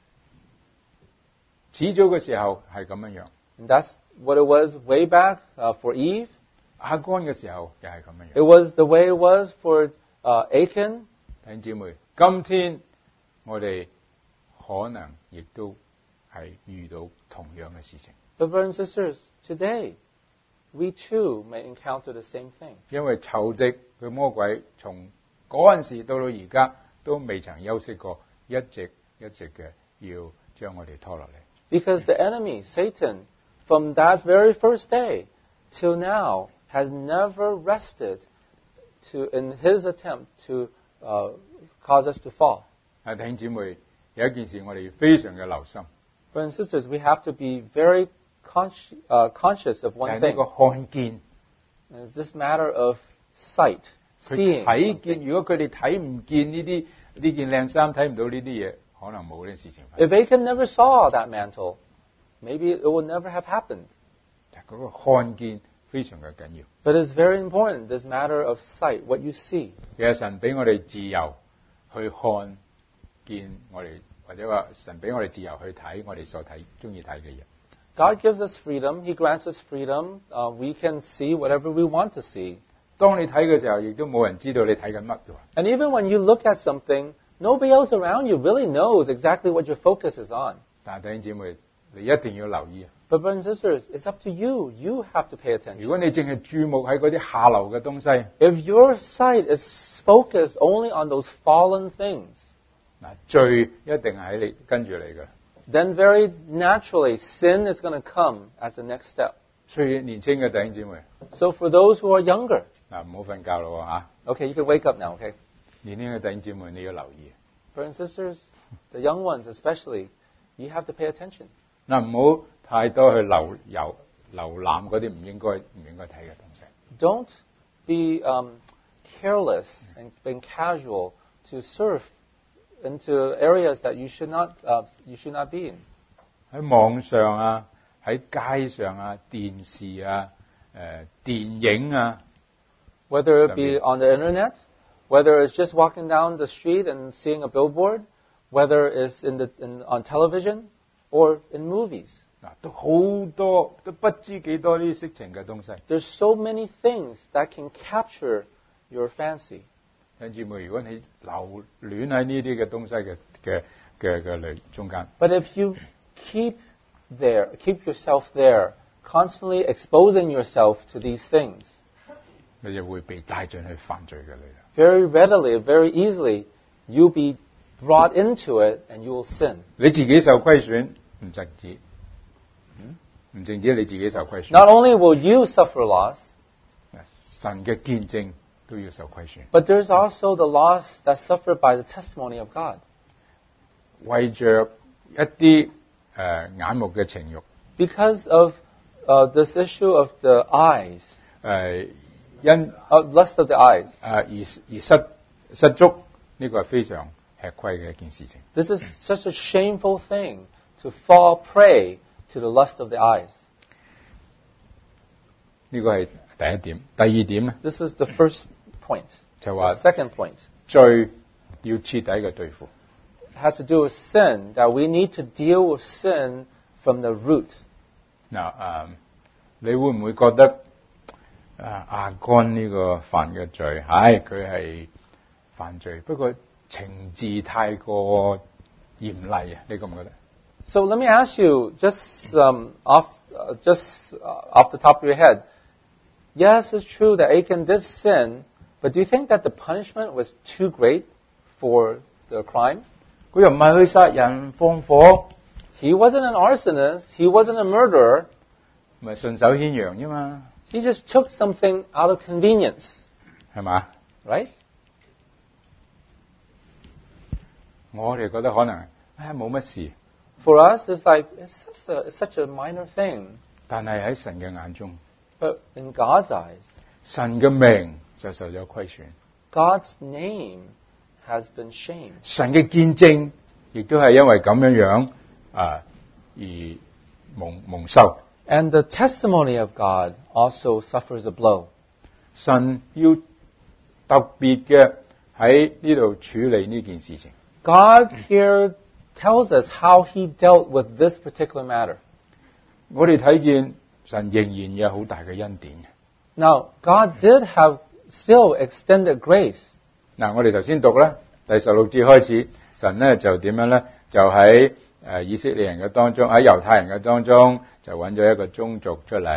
A: 始早嘅時候係咁樣樣，
B: And that's what it was way back uh, for Eve.
A: 亞干嘅時候又係咁樣
B: It
A: 樣。
B: was the way it was for uh, Achan.
A: 弟兄姊妹，今天我哋可能亦都係遇到同樣嘅事情。
B: But brothers and sisters, today we too may encounter the same thing.
A: 因為仇敵佢魔鬼從嗰陣時到到而家都未曾休息過，一直一直嘅要將我哋拖落嚟。
B: Because the enemy, Satan, from that very first day till now, has never rested to, in his attempt to uh, cause us to fall.
A: 啊，弟兄姊妹，有一件事我哋非常嘅留心，
B: Brothers and sisters, we have to be very consci- uh, conscious of
A: 就
B: one
A: 係呢
B: thing.
A: 個看見。
B: And it's this matter of sight,
A: 佢
B: seeing.
A: 睇見，如果佢哋睇唔見呢啲呢件靚衫，睇唔到呢啲嘢，可能冇呢啲事情發
B: If
A: 生。
B: Achan never saw that mantle, maybe it would never have happened.
A: 但係嗰個看見非常嘅緊要。
B: But it's very important, this matter of sight, what you see.
A: 其實神俾我哋自由去看見我哋，或者話神俾我哋自由去睇我哋所睇中意睇嘅嘢。
B: God gives us freedom. He grants us freedom. Uh, we can see whatever we want to see.
A: 當你睇嘅時候，亦都冇人知道你睇緊乜嘅。
B: And even when you look at something, nobody else around you really knows exactly what your focus is on.
A: 但係弟兄姊妹，你一定要留意。
B: But brothers and sisters, it's up to you. You have to pay
A: 如
B: attention.
A: 果你淨係注目喺嗰啲下流嘅東西，
B: If your sight is focused only on those fallen things,
A: 嗱罪一定係喺你跟住你嘅。
B: then very naturally sin is going to come as the next step.
A: 所以年輕嘅弟兄姊妹，
B: So for those who are younger,
A: 嗱唔好瞓覺咯嚇！
B: okay, you can wake up now, okay?
A: 年輕嘅弟兄姊妹你要留意，
B: Brothers and sisters, the young ones especially, you have to pay attention.
A: 嗱唔好太多去瀏遊瀏覽嗰啲唔應該唔應該睇嘅東西。
B: Don't be um, careless and being casual to surf into areas that you should not uh, you should not be in.
A: 喺網上啊，喺街上啊，電視啊，誒、電影啊，
B: Whether it be on the internet, whether it's just walking down the street and seeing a billboard, whether it's in the in, on television or in movies.
A: 嗱都好多都不知幾多呢啲色情嘅東西。
B: There's so many things that can capture your fancy.
A: 弟兄姊妹，如果你留戀喺呢啲嘅東西嘅嘅嘅嘅裏中間，
B: But if you keep there, keep yourself there, constantly exposing yourself to these things,
A: 你就會被帶進去犯罪嘅裏啦。
B: very readily, very easily, you'll be brought into it and you will sin.
A: 你自己受虧損唔淨止，唔淨止你自己受虧損，
B: Not only will you suffer loss,
A: 神嘅見證都要受虧損。
B: but there's also the loss that's suffered by the testimony of God.
A: 為着一啲誒、呃眼目嘅情慾，
B: Because of uh, this issue of the eyes,
A: 誒、因
B: uh, lust of the eyes.
A: 誒、而而失失足，呢個係非常吃虧嘅一件事情。
B: This is such a shameful thing to fall prey to the lust of the eyes.
A: 呢個係第一點。第二點咧
B: This is the first point.
A: 就
B: The
A: 話
B: second point
A: 罪要徹底嘅對付。
B: has to do with sin, that we need to deal with sin from the root.
A: 嗱誒，你會唔會覺得誒亞干呢個犯嘅罪，係佢係犯罪，不過情字太過嚴厲啊？你覺唔覺得？
B: So let me ask you, just um, off, uh, just uh, off the top of your head, yes, it's true that Achan did sin, but do you think that the punishment was too great for the crime?
A: 佢又唔係去殺人放火，
B: He wasn't an arsonist. He wasn't a murderer.
A: 咪順手牽羊啫嘛，
B: He just took something out of convenience,
A: 係嘛？
B: right?
A: 我哋覺得可能唉冇乜事，
B: For us, it's like, it's such a, it's such a minor thing.
A: 但係喺神嘅眼中，
B: But in God's eyes,
A: 神嘅名就受咗虧損，
B: God's name has been shamed.
A: 神嘅見證亦都係因為咁樣樣啊而蒙蒙羞。
B: And the testimony of God also suffers a blow.
A: 神要特別嘅喺呢度處理呢件事情。
B: God here tells us how he dealt with this particular matter.
A: 我哋睇見神仍然有好大嘅恩典。
B: Now, God did have still extended grace.
A: 嗱，我哋頭先讀啦，第十六節開始，神咧就點樣咧？就喺誒以色列人嘅當中，喺猶太人嘅當中，就揾咗一個宗族出嚟，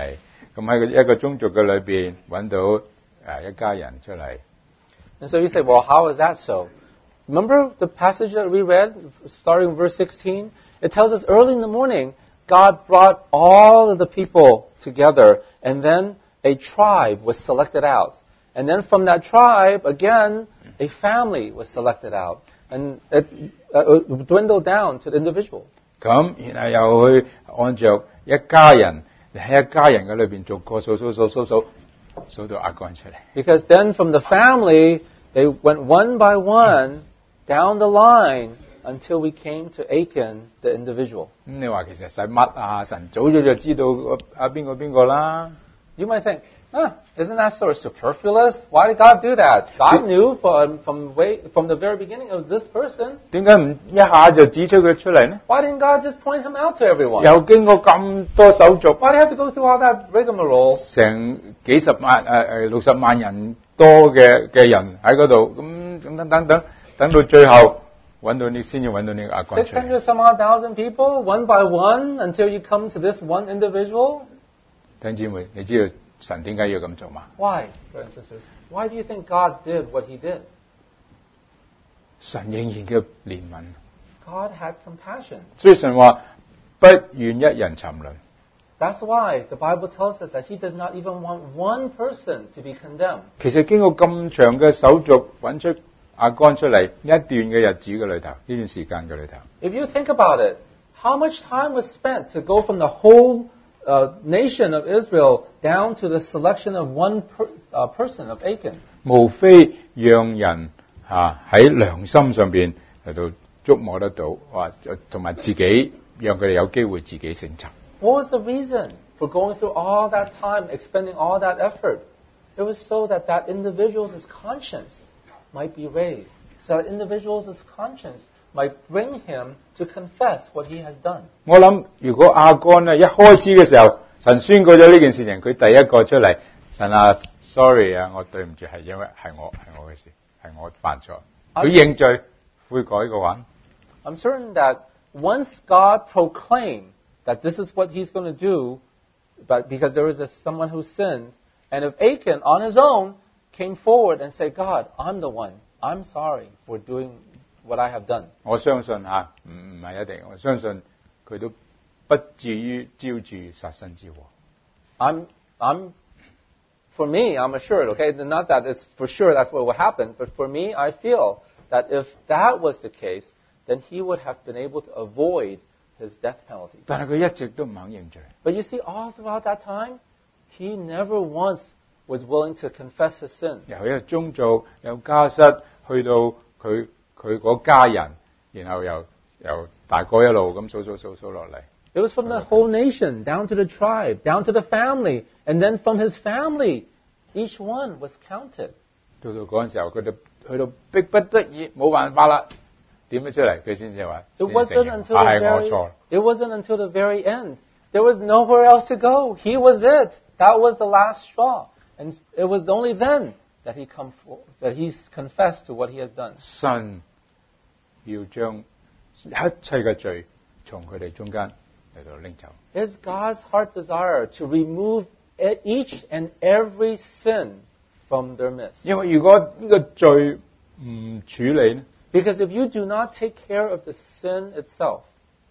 A: 咁喺一個宗族嘅裏邊揾到誒一家人出嚟。
B: And so you say, well, how is that so? Remember the passage that we read, starting in verse sixteen? It tells us early in the morning, God brought all of the people together, and then a tribe was selected out. And then from that tribe, again, a family was selected out. And it uh, dwindled down to the individual.
A: 咁然後又去按照一家人喺一家人嘅裏邊逐個數數數數數數到亞干出嚟。
B: Because then from the family, they went one by one down the line until we came to Achan, the individual.
A: 咁你話其實使乜啊？神早咗就知道啊邊個邊個啦。
B: You might think, huh, isn't that sort of superfluous? Why did God do that? God knew from, from, way, from the very beginning it was this person.
A: 點解唔一下就指出佢出嚟呢？
B: Why didn't God just point him out to everyone?
A: 又經過咁多手續，
B: Why do you have to go through all that rigmarole?
A: 成幾十萬誒誒六十萬人多嘅嘅人喺嗰度，咁等等等等，等到最後揾到你先要揾到呢個亞干
B: Six
A: 出嚟。
B: hundred some odd thousand people, one by one, until you come to this one individual?
A: 弟兄姊妹，你知道神點解要咁做嘛？
B: Why, brothers and sisters? Why do you think God did what he did?
A: 神仍然嘅憐憫，
B: God had compassion.
A: 所以神話不願一人沉淪。
B: That's why the Bible tells us that he does not even want one person to be condemned.
A: 其實經過咁長嘅手續揾出亞干出嚟，一段嘅日子嘅裏頭，呢段時間嘅裏頭，
B: If you think about it, how much time was spent to go from the whole uh, nation of Israel down to the selection of one per, uh, person, of Achan?
A: 無非讓人嚇喺良心上邊嚟到觸摸得到，話同埋自己讓佢哋有機會自己省察。
B: What was the reason for going through all that time, expending all that effort? It was so that that individual's conscience might be raised, so that individual's conscience might bring him to confess what he has done.
A: 我諗如果亞干咧一開始嘅時候，神宣告咗呢件事情，佢第一個出嚟，神啊 ，sorry 啊，我對唔住，係因為係我係我嘅事，係我犯錯，佢認罪悔改嘅話，
B: I'm certain that once God proclaimed that this is what he's going to do, but because there was a, someone who sinned, and if Achan on his own came forward and said, God, I'm the one, I'm sorry for doing what I have done.
A: 我相信嚇唔唔係一定，我相信佢都不至於招住殺身之禍。
B: I'm, I'm, for me, I'm assured, okay, not that it's for sure that's what will happen, but for me, I feel that if that was the case, then he would have been able to avoid his death penalty.
A: 但係佢一直都唔肯認罪。
B: But you see, all throughout that time, he never once was willing to confess his sin.
A: 由一個宗族有家室，去到佢佢嗰家人，然後又由大哥一路咁數數數數落嚟。
B: It was from the whole nation, down to the tribe, down to the family, and then from his family, each one was counted.
A: 到到嗰陣時候，佢哋去到逼不得已，冇辦法啦，點咗出嚟，佢先至話
B: It
A: 先
B: wasn't
A: 承認
B: until
A: 啊
B: the
A: 係我
B: very,
A: 錯。
B: it wasn't until the very end. There was nowhere else to go. He was it. That was the last straw. And it was only then that he come for, that he confessed to what he has done.
A: 神要將一切嘅罪從佢哋中間嚟到拎走。
B: It's God's heart desire to remove e- each and every sin from their midst.
A: 因為如果呢個罪唔處理呢，
B: Because if you do not take care of the sin itself,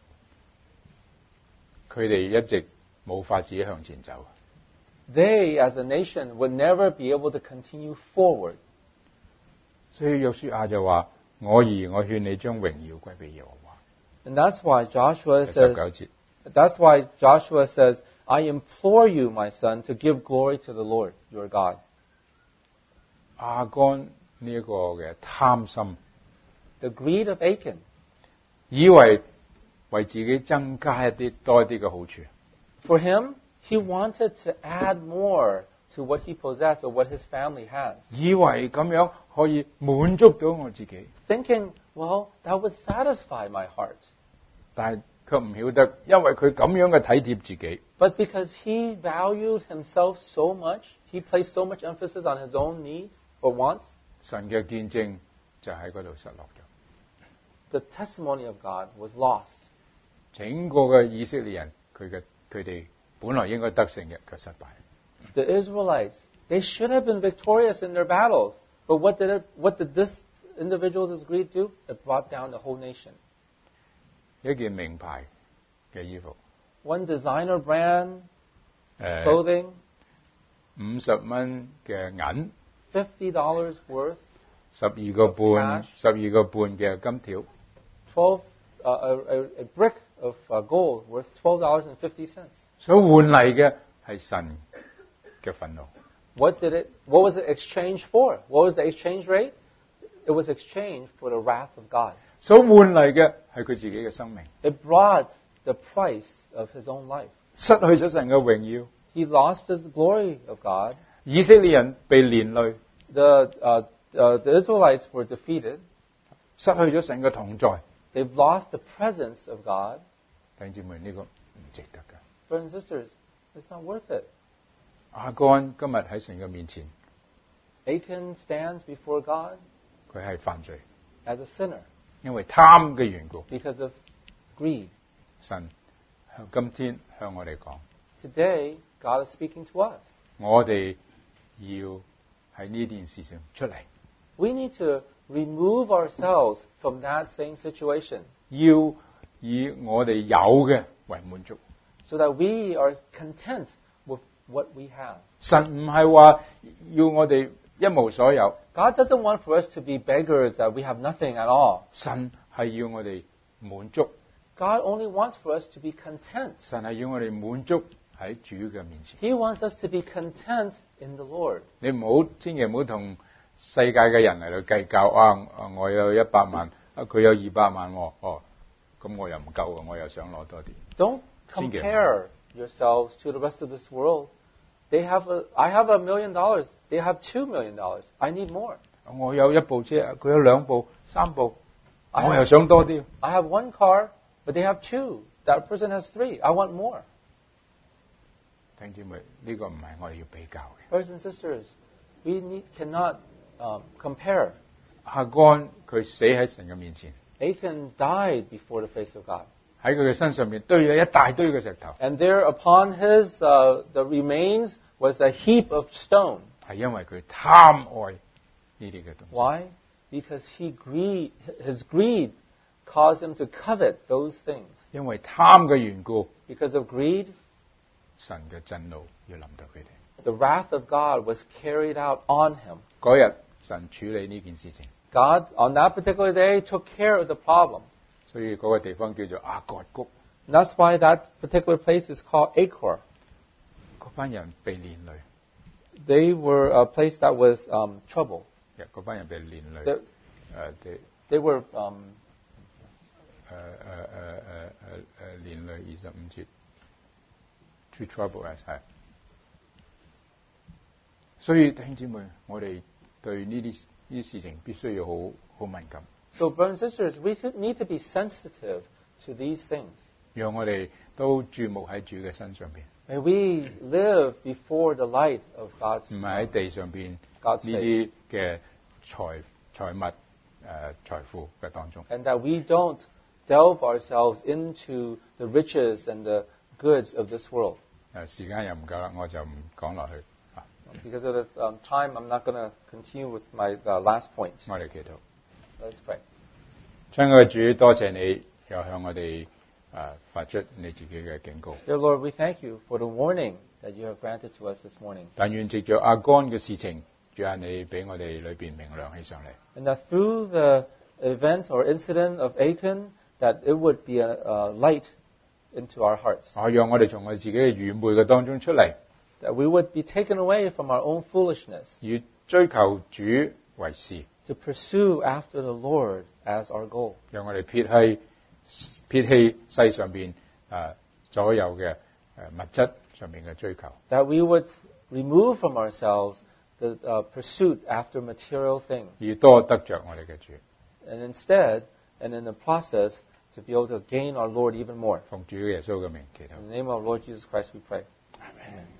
A: 佢哋一直冇法子向前走。
B: they as a nation would never be able to continue forward.
A: 所以約書亞就話：我兒，我勸你將榮耀歸俾耶和華。
B: And that's why Joshua
A: 第十
B: says,
A: 九節，
B: that's why Joshua says, I implore you, my son, to give glory to the Lord, your God.
A: 亞干呢一個嘅貪心，
B: The greed of Achan,
A: 以為為自己增加一啲多一啲嘅好處，
B: for him, he wanted to add more to what he possessed or what his family has.
A: 以為咁樣可以滿足到我自己，
B: Thinking, well, that would satisfy my heart.
A: 但係卻唔曉得，因為佢咁樣嘅體貼自己，
B: But because he valued himself so much, he placed so much emphasis on his own needs or wants,
A: 神嘅見證就喺嗰度失落咗。
B: the testimony of God was lost.
A: 整個嘅以色列人，佢嘅佢哋本來應該得勝嘅，卻失敗。
B: The Israelites, they should have been victorious in their battles. But what did it, what did this individual's greed do? It brought down the whole nation.
A: 一件名牌嘅衣服，
B: One designer brand
A: 誒
B: clothing,
A: 五十蚊嘅銀，
B: fifty dollars worth,
A: 十二個半
B: Cash
A: 十二個半嘅金條，
B: twelve uh, a, a, a brick of uh, gold worth twelve dollars and fifty cents.
A: 所換嚟嘅係神嘅憤怒。
B: What did it? What was it exchanged for? What was the exchange rate? It was exchanged for the wrath of God.
A: 所換嚟嘅係佢自己嘅生命，
B: It brought the price of his own life.
A: 失去咗神嘅榮耀。
B: He lost his glory of God.
A: 以色列人被連累，
B: The uh, uh, the Israelites were defeated.
A: 失去咗神嘅同在。
B: They've lost the presence of God.
A: 弟兄姊妹，呢、個唔值得㗎。
B: Brothers and sisters, it's not worth it.
A: 亞干今日喺神嘅面前，
B: Achan stands before God
A: 佢係犯罪，
B: as a sinner
A: 因為貪嘅緣故。
B: because of greed.
A: 神向今天向我哋講，
B: Today, God is speaking to us.
A: 我哋要喺呢件事上出嚟，
B: We need to remove ourselves from that same situation
A: 要以我哋有嘅為滿足。
B: so that we are content with what we have.
A: 神唔係話要我哋一無所有，
B: God doesn't want for us to be beggars that we have nothing at all.
A: 神係要我哋滿足，
B: God only wants for us to be content.
A: 神係要我哋滿足喺主嘅面前。
B: He wants us to be content in the Lord.
A: 你唔好千祈唔好同世界嘅人嚟到計較啊！啊我有一百萬，啊佢有二百萬喎，哦，咁我又唔夠啊，我又想攞多啲。
B: Don't compare yourselves to the rest of this world. They have a, I have a million dollars. They have two million dollars. I need more.
A: 我有一部車，佢有兩部、三部，
B: I
A: 我又
B: have,
A: 想多啲。
B: I have one car, but they have two. That person has three. I want more.
A: 弟兄姊妹，呢個唔係我哋要比較嘅。
B: Brothers and sisters, we need, cannot um, compare.
A: 亞干佢死喺神嘅面前，
B: Achan died before the face of God.
A: 喺佢嘅身上面堆咗一大堆嘅石頭，
B: And there upon his, uh, the remains was a heap of stone.
A: 係因為佢貪愛呢啲嘅東西。
B: Why? Because he greed, his greed caused him to covet those things.
A: 因為貪嘅緣故，
B: Because of greed,
A: 神嘅震怒要臨到佢哋。
B: the wrath of God was carried out on him.
A: 嗰日神處理呢件事情，
B: God, on that particular day, took care of the problem.
A: 所以嗰個地方叫做亞割谷。
B: And that's why that particular place is called Achor.
A: 嗰班人被連累，
B: They were a place that was um, trouble.
A: 嗰班人被連累。
B: They,
A: 誒啲
B: they were um,
A: 誒誒誒誒誒誒連累二十五節 ，to trouble us 係。所以弟兄姊妹，我哋對呢啲呢啲事情必須要好好敏感，
B: so brothers and sisters, we should need to be sensitive to these things.
A: 讓我哋都注目喺主嘅身上邊，
B: May we live before the light of God's
A: 唔係喺地上邊呢
B: God's
A: 啲嘅財財物誒、呃、財富嘅當中。
B: and that we don't delve ourselves into the riches and the goods of this world.
A: 誒時間又唔夠啦，我就唔講落去啊！
B: Because of the um, time, I'm not going to continue with my uh, last point.
A: 我哋祈禱，
B: Let's pray.
A: 親愛嘅主，多謝你又向我哋誒、呃、發出你自己嘅警告。
B: Dear Lord, we thank you for the warning that you have granted to us this morning.
A: 但願藉着亞干嘅事情，主啊，你俾我哋裏邊明亮起上嚟。
B: And that through the event or incident of Achan, that it would be a, a light into our hearts.
A: 啊，讓我哋從我哋自己嘅愚昧嘅當中出嚟，
B: That we would be taken away from our own foolishness
A: 以追求主為事。
B: to pursue after the Lord as our goal.
A: 讓我哋撇棄撇棄世上邊誒所有嘅誒物質上面嘅追求，
B: That we would remove from ourselves the uh, pursuit after material things.
A: 以多得着我哋嘅主。
B: And instead, and in the process, to be able to gain our Lord even more.
A: 奉主耶穌嘅名祈禱。
B: In the name of our Lord Jesus Christ we pray.
A: Amen.